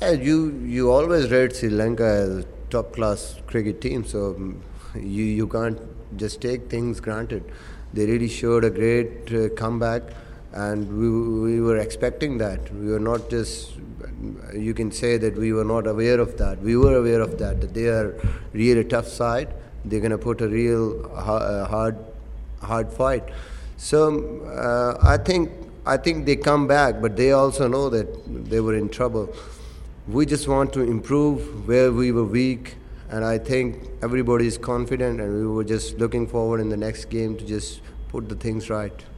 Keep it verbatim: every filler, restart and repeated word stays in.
Yeah, you you always rate Sri Lanka as a top class cricket team, so um, you you can't just take things granted. They really showed a great uh, comeback, and we we were expecting that. We were not just. You can say that we were not aware of that. We were aware of that. That they are really tough side. They're gonna put a real ha- hard hard fight. So uh, I think I think they come back, but they also know that they were in trouble. We just want to improve where we were weak, and I think everybody is confident, and we were just looking forward in the next game to just put the things right.